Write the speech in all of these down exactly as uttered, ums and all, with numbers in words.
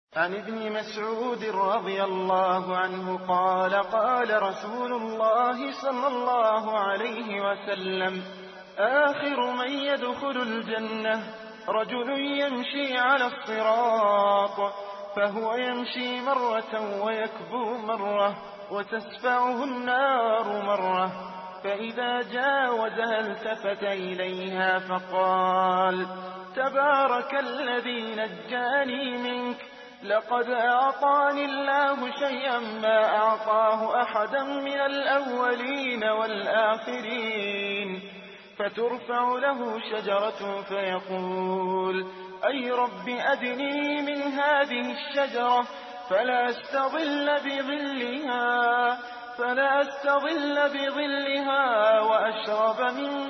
عن ابن مسعود رضي الله عنه قال قال رسول الله صلى الله عليه وسلم: آخر من يدخل الجنة رجل يمشي على الصراط فهو يمشي مرة ويكبو مرة وتسفعه النار مرة، فإذا جاوزها التفت إليها فقال: تبارك الذي نجاني منك، لقد أعطاني الله شيئا ما أعطاه أحدا من الأولين والآخرين. فترفع له شجرة فيقول: أي رب أدني من هذه الشجرة فلا أستظل بظلها فلا أستظل بظلها وأشرب من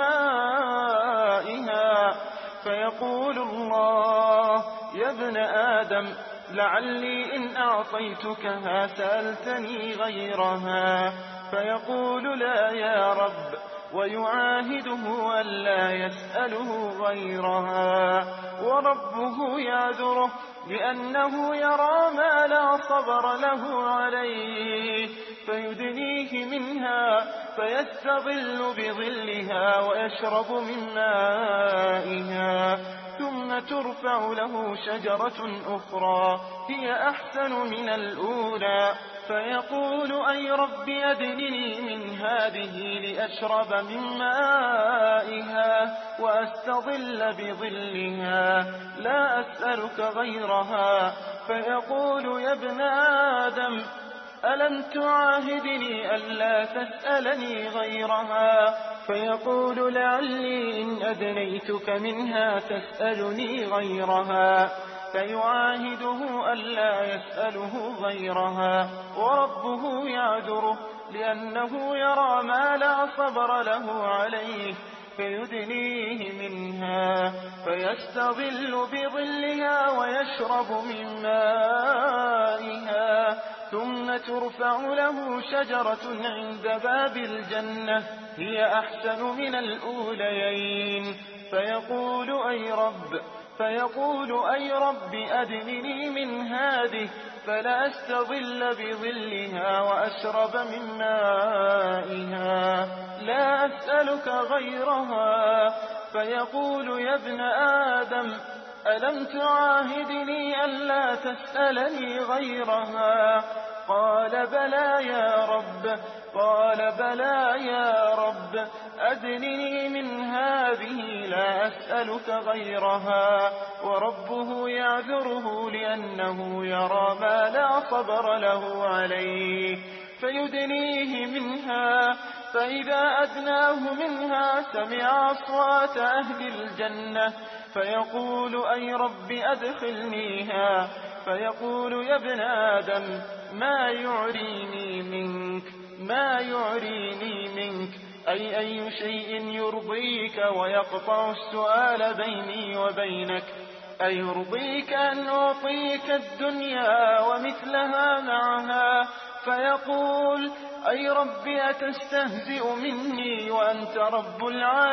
مائها. فيقول الله: يا ابن آدم، لعلي إن أعطيتكها سألتني غيرها. فيقول: لا يا رب، ويعاهده ألا يسأله غيرها، وربه يعذره لأنه يرى ما لا صبر له عليه، فيدنيه منها فيستظل بظلها ويشرب من مائها. ثم ترفع له شجرة أخرى هي أحسن من الأولى، فيقول: أي رب أدنني من هذه لأشرب من مائها وأستظل بظلها، لا أسألك غيرها. فيقول: يا ابن آدم، ألم تعاهدني ألا تسألني غيرها؟ فيقول: لعلي إن أدنيتك منها تسألني غيرها. فيعاهده ألا يسأله غيرها، وربه يعذره لأنه يرى ما لا صبر له عليه، فيدنيه منها فيستظل بظلها ويشرب من مائها. ثم ترفع له شجرة عند باب الجنة هي أحسن من الأوليين، فيقول: أي رب فيقول أي رب أدنني من هذه فلا أستظل بظلها وأشرب من مائها، لا أسألك غيرها. فيقول: يا ابن آدم، ألم تعاهدني ألا تسألني غيرها؟ قال: بلى يا رب. قال: بلى يا رب، أدنني من هذه لا أسألك غيرها. وربه يعذره لأنه يرى ما لا صبر له عليه، فيدنيه منها. فإذا أدناه منها سمع أصوات أهل الجنة، فيقول: أي رب أدخلنيها. فيقول: يا ابن آدم، ما يعريني منك ما يعريني منك أي أي شيء يرضيك ويقطع السؤال بيني وبينك؟ أيرضيك أن أعطيك الدنيا ومثلها معها؟ فيقول: أي رب أتستهزئ مني وأنت رب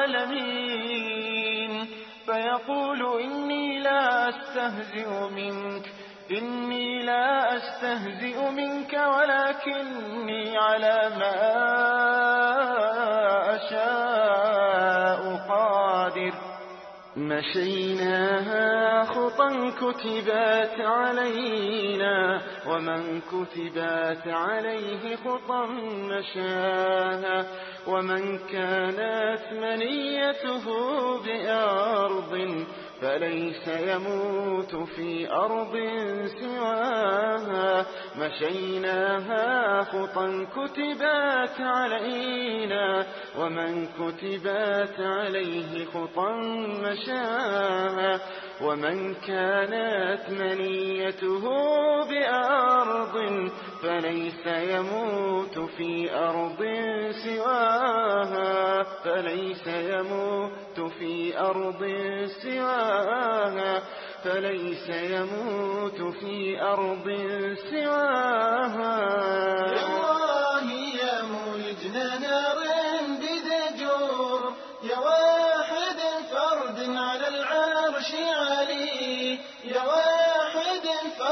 العالمين؟ فيقول: إني لا أستهزئ منك إني لا أستهزئ منك ولكني على ما أشاء قادر. مشيناها خطا كتبت علينا، ومن كتبت عليه خطا مشاها. ومن كانت منيته بأرض فليس يموت في أرض سواها. مشيناها خطا كتبت علينا، ومن كتبت عليه خطا مشاها. ومن كانت منيته بأرض فليس يموت في أرض سواها فليس يموت في أرض سواها فليس يموت في أرض سواها. يا الله يا مولد نار بدجور، يا واحد فرد على العرش علي، يا واحد فرد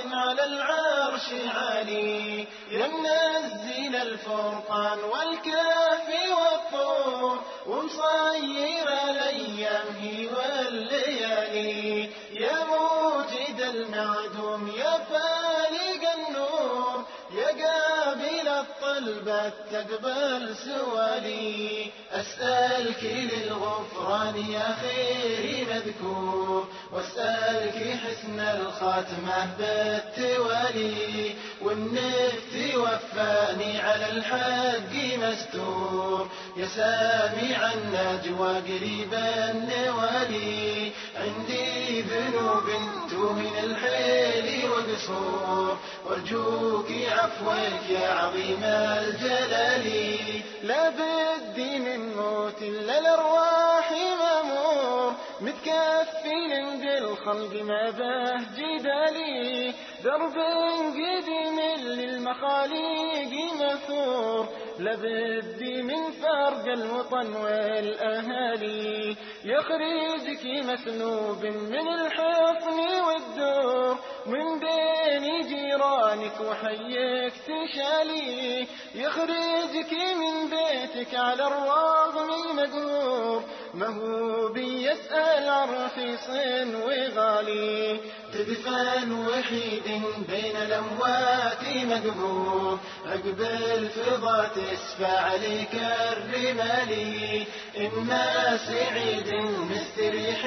على العرش عالي، يا منزل الفرقان والكهف والطور، ومصير الأيام والليالي، يا موجد المعدوم يا فالق النور، يا قابل الطلبة تقبل سؤالي، أسألك للغفران يا خيري مذكور، واسألك حسن الخاتمة بالتوالي، وانك توفاني على الحق مستور، يا سامع النجوى قريب النوالي، عندي ذنوب من الحيل وقصور، وارجوك عفوك يا عظيم الجلال، لا بدي من موت الا الارواح مامور، متكفل بالخلق ما به جدالي، درب قديم للمخاليق مثور، لا بدي من فرق الوطن والاهالي، يخرجك مسلوب من الحصن والدور، من بين جيرانك وحيك تشالي، يخرجك من بيتك على الرغم مقهور، ما هو بيسأل عن رخيص وغالي، تدفن وحيد بين الأموات مقبور، عقب الفضا تسفى عليك الرمالي، إما سعيد مستريح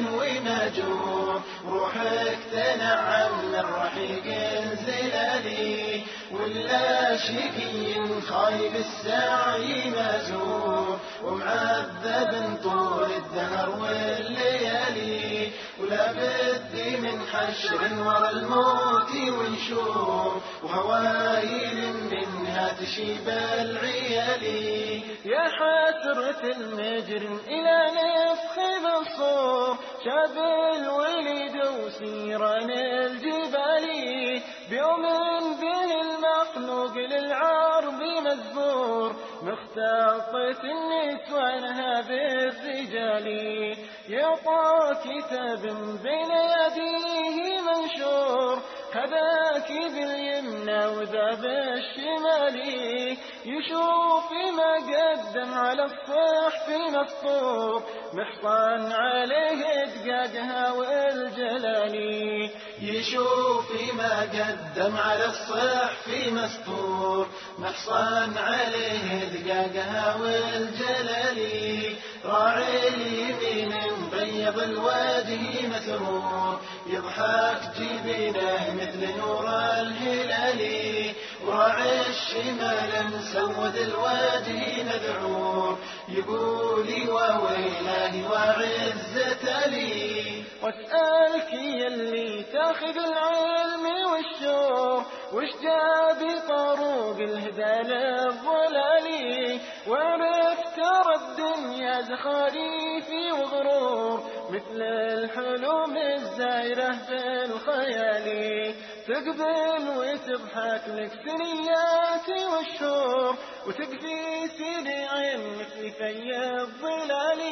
وماجور، روحك تنعم من رحيق زلالي، ولا شقي خايب السعي مازور، ومعذب طول الدهر والليالي، ولا بدي من حشر ورا الموت ونشور، وهوايل منها تشيب العيالي، يا حسرة المجرم إلى نفخ بالصور، شاب الوليد وسيران الجبالي، بيوم به المخلوق للعرب مزبور، مختلطة النسوانها بالرجال، يعطى كتاب بين يديه منشور، هذاك باليمنى وذا بالشمالي، يشوف ما قدم على الصحف مسطور، محصن عليه دقاقها والجلالي، يشوف ما قدم على الصحف مسطور، محصن عليه دقاقها والجلالي، راعي اليمين مبيض الوجه مسرور، يضحك جبينه مثل نور الهلال، وراعي الشمال مسود الوجه مذعور، يقولي وويلاه وعزة لي، واسألك يلي تاخذ العلم والشور، وش جاب طروق الهدى للضلال، وعرفت ترى الدنيا زخاريف وغرور، مثل الحلوم الزايرة في الخيال، تقبل وتضحك لك ثنيات والشور، وتكفي سريع مثل في الظلال،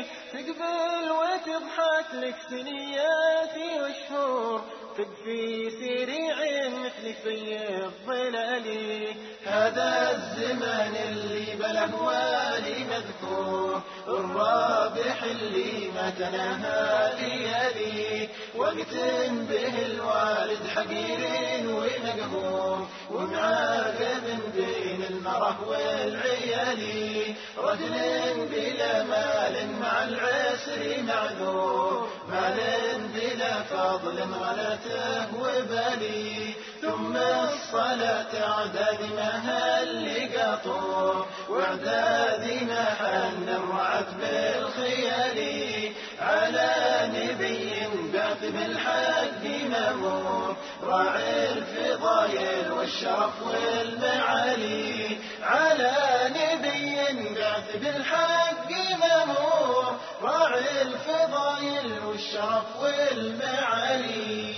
تقبل وتضحك لك ثنيات والشور، تكفي سريع مثل في الظلال، هذا الزمان اللي بالأموال مذكور، الرابح اللي ما تناهى ليالي، وقت به الوالد حقير ومقهور، ومعاقب بين المرح والعيال، رجل بلا مال مع العسر معذور، مال بلا فضل غلته وبالي، ثم الصلاة أعداد ما هل قطور، وإعداد ما حن الرعت بالخيال، على نبي بعث بالحق مأمور، راعي الفضايل والشرف والمعالي، على نبي بعث بالحق مأمور، راعي الفضايل والشرف والمعالي.